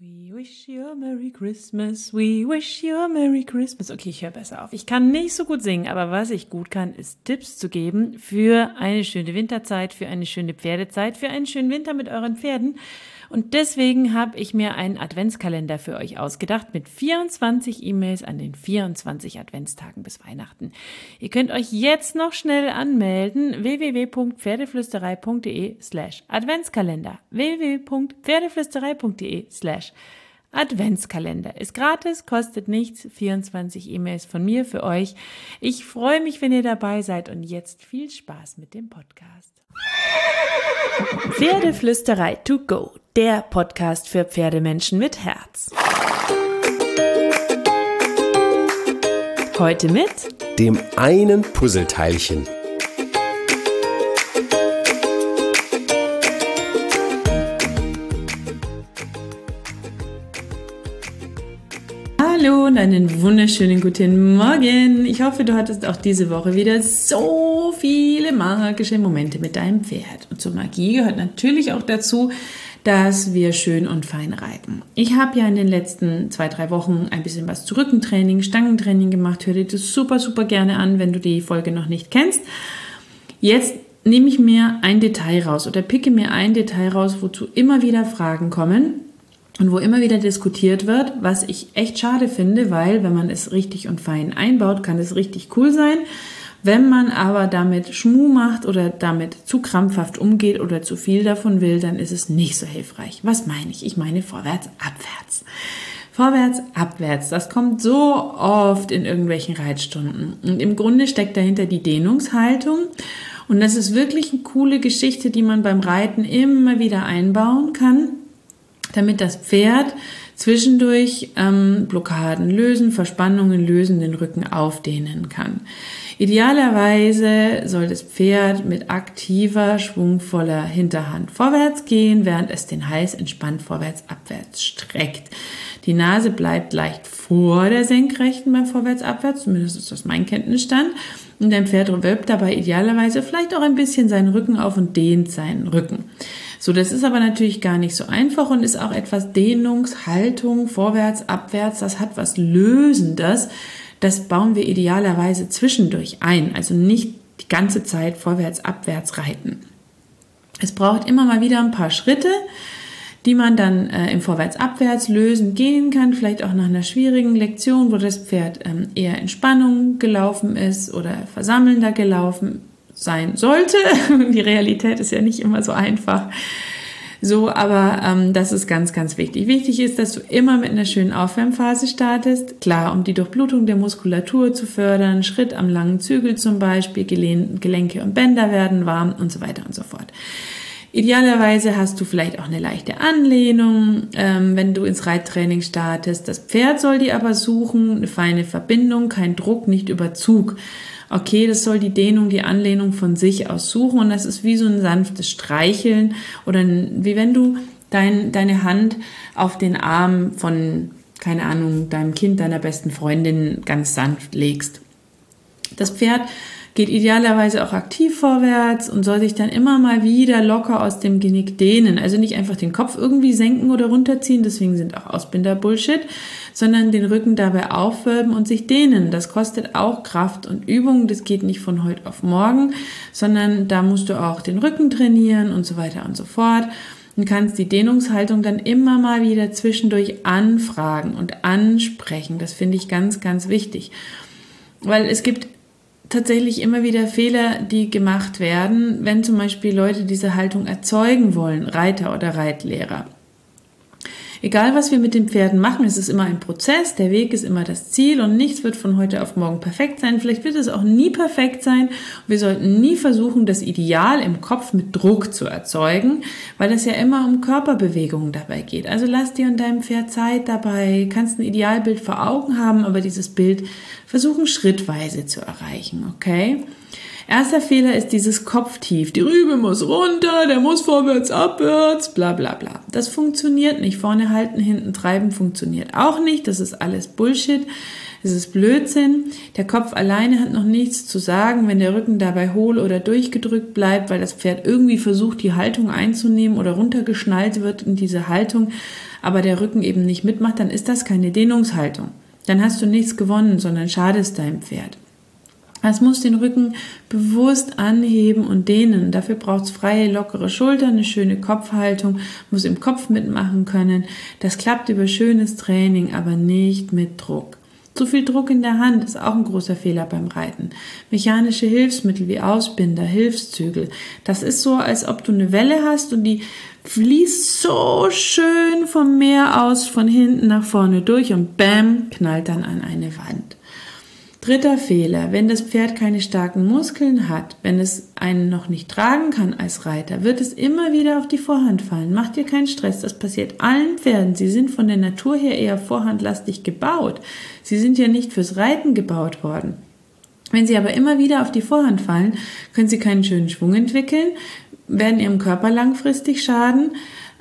We wish you a Merry Christmas, we wish you a Merry Christmas. Okay, ich höre besser auf. Ich kann nicht so gut singen, aber was ich gut kann, ist Tipps zu geben für eine schöne Winterzeit, für eine schöne Pferdezeit, für einen schönen Winter mit euren Pferden. Und deswegen habe ich mir einen Adventskalender für euch ausgedacht mit 24 E-Mails an den 24 Adventstagen bis Weihnachten. Ihr könnt euch jetzt noch schnell anmelden, www.pferdeflüsterei.de/Adventskalender. www.pferdeflüsterei.de/Adventskalender. Ist gratis, kostet nichts, 24 E-Mails von mir für euch. Ich freue mich, wenn ihr dabei seid und jetzt viel Spaß mit dem Podcast. Pferdeflüsterei to go, der Podcast für Pferdemenschen mit Herz. Heute mit dem einen Puzzleteilchen. Hallo und einen wunderschönen guten Morgen. Ich hoffe, du hattest auch diese Woche wieder so viele magische Momente mit deinem Pferd. Und zur Magie gehört natürlich auch dazu, dass wir schön und fein reiten. Ich habe ja in den letzten 2-3 Wochen ein bisschen was zu Rückentraining, Stangentraining gemacht. Hör dir das super, super gerne an, wenn du die Folge noch nicht kennst. Jetzt nehme ich mir ein Detail raus oder picke mir ein Detail raus, wozu immer wieder Fragen kommen. Und wo immer wieder diskutiert wird, was ich echt schade finde, weil wenn man es richtig und fein einbaut, kann es richtig cool sein. Wenn man aber damit Schmuh macht oder damit zu krampfhaft umgeht oder zu viel davon will, dann ist es nicht so hilfreich. Was meine ich? Ich meine vorwärts, abwärts. Vorwärts, abwärts. Das kommt so oft in irgendwelchen Reitstunden. Und im Grunde steckt dahinter die Dehnungshaltung. Und das ist wirklich eine coole Geschichte, die man beim Reiten immer wieder einbauen kann, damit das Pferd zwischendurch Blockaden lösen, Verspannungen lösen, den Rücken aufdehnen kann. Idealerweise soll das Pferd mit aktiver, schwungvoller Hinterhand vorwärts gehen, während es den Hals entspannt vorwärts-abwärts streckt. Die Nase bleibt leicht vor der Senkrechten beim Vorwärts-Abwärts, zumindest ist das mein Kenntnisstand. Und dein Pferd wölbt dabei idealerweise vielleicht auch ein bisschen seinen Rücken auf und dehnt seinen Rücken. So, das ist aber natürlich gar nicht so einfach und ist auch etwas Dehnungshaltung, vorwärts, abwärts, das hat was Lösendes. Das bauen wir idealerweise zwischendurch ein, also nicht die ganze Zeit vorwärts, abwärts reiten. Es braucht immer mal wieder ein paar Schritte, die man dann im Vorwärts-Abwärts lösen gehen kann, vielleicht auch nach einer schwierigen Lektion, wo das Pferd eher in Spannung gelaufen ist oder versammelnder gelaufen sein sollte. Die Realität ist ja nicht immer so einfach. So, aber das ist ganz, ganz wichtig. Wichtig ist, dass du immer mit einer schönen Aufwärmphase startest. Klar, um die Durchblutung der Muskulatur zu fördern, Schritt am langen Zügel zum Beispiel, Gelenke und Bänder werden warm und so weiter und so fort. Idealerweise hast du vielleicht auch eine leichte Anlehnung, wenn du ins Reittraining startest. Das Pferd soll die aber suchen, eine feine Verbindung, kein Druck, nicht Überzug. Okay, das soll die Dehnung, die Anlehnung von sich aus suchen und das ist wie so ein sanftes Streicheln oder wie wenn du deine Hand auf den Arm von, keine Ahnung, deinem Kind, deiner besten Freundin ganz sanft legst. Das Pferd geht idealerweise auch aktiv vorwärts und soll sich dann immer mal wieder locker aus dem Genick dehnen. Also nicht einfach den Kopf irgendwie senken oder runterziehen, deswegen sind auch Ausbinder Bullshit, sondern den Rücken dabei aufwölben und sich dehnen. Das kostet auch Kraft und Übung, das geht nicht von heute auf morgen, sondern da musst du auch den Rücken trainieren und so weiter und so fort. Und kannst die Dehnungshaltung dann immer mal wieder zwischendurch anfragen und ansprechen. Das finde ich ganz, ganz wichtig, weil es gibt tatsächlich immer wieder Fehler, die gemacht werden, wenn zum Beispiel Leute diese Haltung erzeugen wollen, Reiter oder Reitlehrer. Egal, was wir mit den Pferden machen, es ist immer ein Prozess, der Weg ist immer das Ziel und nichts wird von heute auf morgen perfekt sein. Vielleicht wird es auch nie perfekt sein. Wir sollten nie versuchen, das Ideal im Kopf mit Druck zu erzeugen, weil es ja immer um Körperbewegungen dabei geht. Also lass dir und deinem Pferd Zeit dabei, kannst ein Idealbild vor Augen haben, aber dieses Bild versuchen schrittweise zu erreichen, okay? Erster Fehler ist dieses Kopftief. Die Rübe muss runter, der muss vorwärts, abwärts, bla bla bla. Das funktioniert nicht. Vorne halten, hinten treiben funktioniert auch nicht. Das ist alles Bullshit. Es ist Blödsinn. Der Kopf alleine hat noch nichts zu sagen, wenn der Rücken dabei hohl oder durchgedrückt bleibt, weil das Pferd irgendwie versucht, die Haltung einzunehmen oder runtergeschnallt wird in diese Haltung. aber der Rücken eben nicht mitmacht, dann ist das keine Dehnungshaltung. Dann hast du nichts gewonnen, sondern schadest deinem Pferd. Es muss den Rücken bewusst anheben und dehnen. Dafür braucht es freie, lockere Schultern, eine schöne Kopfhaltung, muss im Kopf mitmachen können. Das klappt über schönes Training, aber nicht mit Druck. Zu viel Druck in der Hand ist auch ein großer Fehler beim Reiten. Mechanische Hilfsmittel wie Ausbinder, Hilfszügel. Das ist so, als ob du eine Welle hast und die fließt so schön vom Meer aus von hinten nach vorne durch und bam, knallt dann an eine Wand. Dritter Fehler, wenn das Pferd keine starken Muskeln hat, wenn es einen noch nicht tragen kann als Reiter, wird es immer wieder auf die Vorhand fallen. Mach dir keinen Stress, das passiert allen Pferden. Sie sind von der Natur her eher vorhandlastig gebaut. Sie sind ja nicht fürs Reiten gebaut worden. Wenn sie aber immer wieder auf die Vorhand fallen, können sie keinen schönen Schwung entwickeln, werden ihrem Körper langfristig schaden,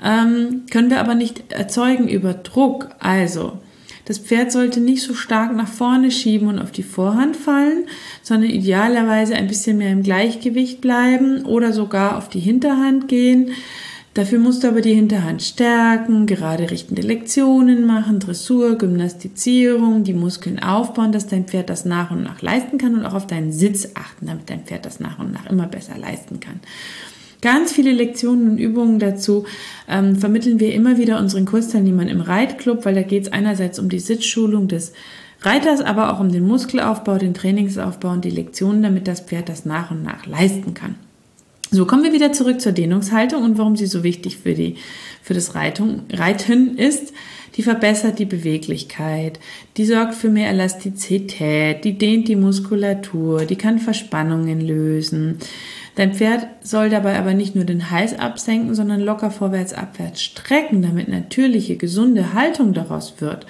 können wir aber nicht erzeugen über Druck. Also, das Pferd sollte nicht so stark nach vorne schieben und auf die Vorhand fallen, sondern idealerweise ein bisschen mehr im Gleichgewicht bleiben oder sogar auf die Hinterhand gehen. Dafür musst du aber die Hinterhand stärken, gerade richtende Lektionen machen, Dressur, Gymnastizierung, die Muskeln aufbauen, dass dein Pferd das nach und nach leisten kann und auch auf deinen Sitz achten, damit dein Pferd das nach und nach immer besser leisten kann. Ganz viele Lektionen und Übungen dazu vermitteln wir immer wieder unseren Kursteilnehmern im Reitclub, weil da geht es einerseits um die Sitzschulung des Reiters, aber auch um den Muskelaufbau, den Trainingsaufbau und die Lektionen, damit das Pferd das nach und nach leisten kann. So, kommen wir wieder zurück zur Dehnungshaltung und warum sie so wichtig für das Reiten ist. Die verbessert die Beweglichkeit, die sorgt für mehr Elastizität, die dehnt die Muskulatur, die kann Verspannungen lösen. Dein Pferd soll dabei aber nicht nur den Hals absenken, sondern locker vorwärts, abwärts strecken, damit natürliche, gesunde Haltung daraus wird.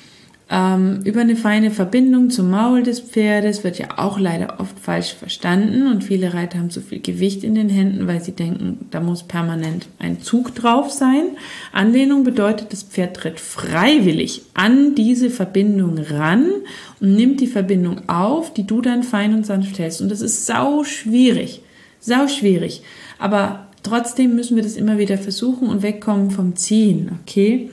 Über eine feine Verbindung zum Maul des Pferdes wird ja auch leider oft falsch verstanden und viele Reiter haben zu viel Gewicht in den Händen, weil sie denken, da muss permanent ein Zug drauf sein. Anlehnung bedeutet, das Pferd tritt freiwillig an diese Verbindung ran und nimmt die Verbindung auf, die du dann fein und sanft hältst. Und das ist sau schwierig, aber trotzdem müssen wir das immer wieder versuchen und wegkommen vom Ziehen, okay?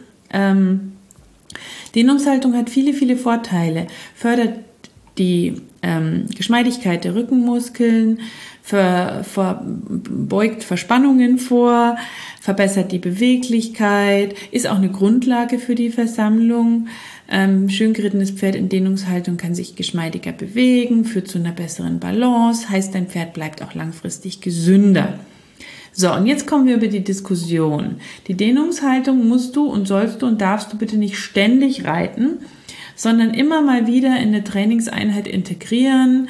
Dehnungshaltung hat viele, viele Vorteile, fördert die Geschmeidigkeit der Rückenmuskeln, beugt Verspannungen vor, verbessert die Beweglichkeit, ist auch eine Grundlage für die Versammlung. Schön gerittenes Pferd in Dehnungshaltung kann sich geschmeidiger bewegen, führt zu einer besseren Balance, heißt, dein Pferd bleibt auch langfristig gesünder. So, und jetzt kommen wir über die Diskussion. Die Dehnungshaltung musst du und sollst du und darfst du bitte nicht ständig reiten, sondern immer mal wieder in eine Trainingseinheit integrieren,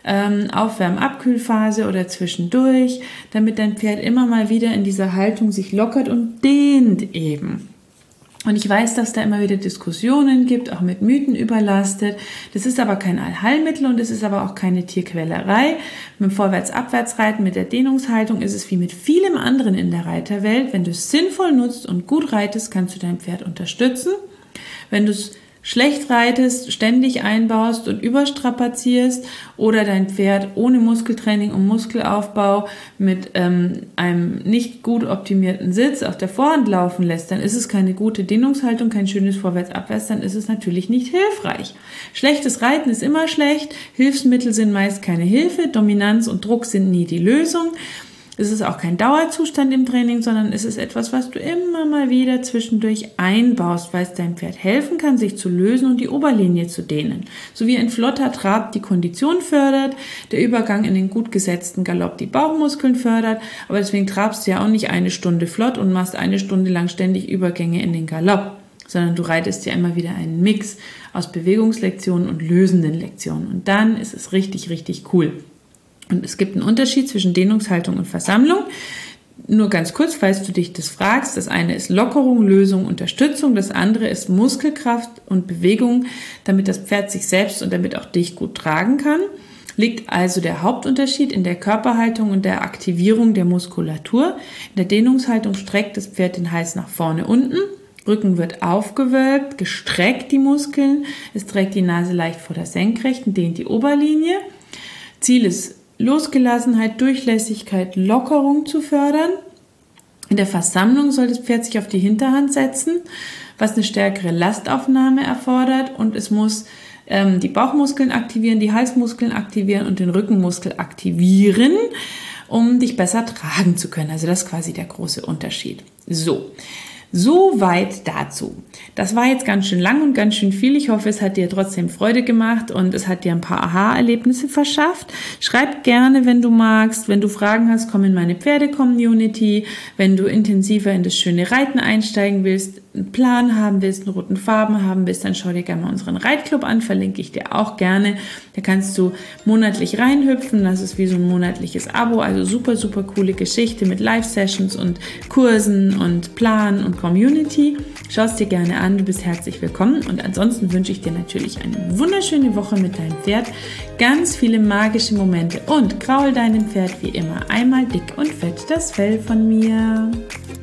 Aufwärm-Abkühlphase oder zwischendurch, damit dein Pferd immer mal wieder in dieser Haltung sich lockert und dehnt eben. Und ich weiß, dass da immer wieder Diskussionen gibt, auch mit Mythen überlastet. Das ist aber kein Allheilmittel und es ist aber auch keine Tierquälerei. Mit dem Vorwärts-Abwärts-Reiten, mit der Dehnungshaltung ist es wie mit vielem anderen in der Reiterwelt. Wenn du es sinnvoll nutzt und gut reitest, kannst du dein Pferd unterstützen. Wenn du es schlecht reitest, ständig einbaust und überstrapazierst oder dein Pferd ohne Muskeltraining und Muskelaufbau mit einem nicht gut optimierten Sitz auf der Vorhand laufen lässt, dann ist es keine gute Dehnungshaltung, kein schönes Vorwärts-Abwärts, dann ist es natürlich nicht hilfreich. Schlechtes Reiten ist immer schlecht, Hilfsmittel sind meist keine Hilfe, Dominanz und Druck sind nie die Lösung. Es ist auch kein Dauerzustand im Training, sondern es ist etwas, was du immer mal wieder zwischendurch einbaust, weil es deinem Pferd helfen kann, sich zu lösen und die Oberlinie zu dehnen. So wie ein flotter Trab die Kondition fördert, der Übergang in den gut gesetzten Galopp die Bauchmuskeln fördert, aber deswegen trabst du ja auch nicht 1 Stunde flott und machst 1 Stunde lang ständig Übergänge in den Galopp, sondern du reitest ja immer wieder einen Mix aus Bewegungslektionen und lösenden Lektionen und dann ist es richtig, richtig cool. Und es gibt einen Unterschied zwischen Dehnungshaltung und Versammlung. Nur ganz kurz, falls du dich das fragst. Das eine ist Lockerung, Lösung, Unterstützung. Das andere ist Muskelkraft und Bewegung, damit das Pferd sich selbst und damit auch dich gut tragen kann. Liegt also der Hauptunterschied in der Körperhaltung und der Aktivierung der Muskulatur. In der Dehnungshaltung streckt das Pferd den Hals nach vorne unten. Rücken wird aufgewölbt, gestreckt die Muskeln. Es trägt die Nase leicht vor der Senkrechten, dehnt die Oberlinie. Ziel ist Losgelassenheit, Durchlässigkeit, Lockerung zu fördern. In der Versammlung soll das Pferd sich auf die Hinterhand setzen, was eine stärkere Lastaufnahme erfordert, und es muss die Bauchmuskeln aktivieren, die Halsmuskeln aktivieren und den Rückenmuskel aktivieren, um dich besser tragen zu können. Also das ist quasi der große Unterschied. So weit dazu. Das war jetzt ganz schön lang und ganz schön viel. Ich hoffe, es hat dir trotzdem Freude gemacht und es hat dir ein paar Aha-Erlebnisse verschafft. Schreib gerne, wenn du magst. Wenn du Fragen hast, komm in meine Pferde-Community. Wenn du intensiver in das schöne Reiten einsteigen willst, einen Plan haben willst, einen roten Farben haben willst, dann schau dir gerne mal unseren Reitclub an, verlinke ich dir auch gerne. Da kannst du monatlich reinhüpfen, das ist wie so ein monatliches Abo, also super, super coole Geschichte mit Live-Sessions und Kursen und Plan und Community. Schau es dir gerne an, du bist herzlich willkommen, und ansonsten wünsche ich dir natürlich eine wunderschöne Woche mit deinem Pferd, ganz viele magische Momente und kraul deinem Pferd wie immer einmal dick und fett das Fell von mir.